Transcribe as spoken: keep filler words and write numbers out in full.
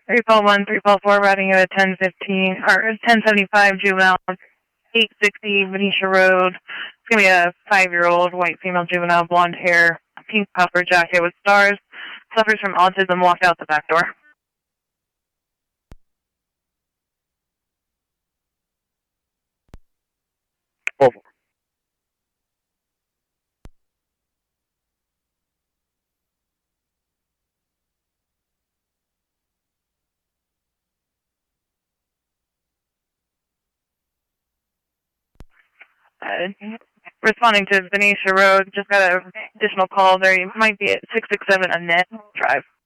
three four one, three four four, routing you at ten fifteen, or ten seventy-five, juvenile, eight sixty, Venetia Road. It's going to be a five-year-old white female juvenile, blonde hair, pink puffer jacket with stars, suffers from autism, walked out the back door. Over. Uh, responding to Venetia Road, just got an additional call there. You might be at six six seven Annette Drive.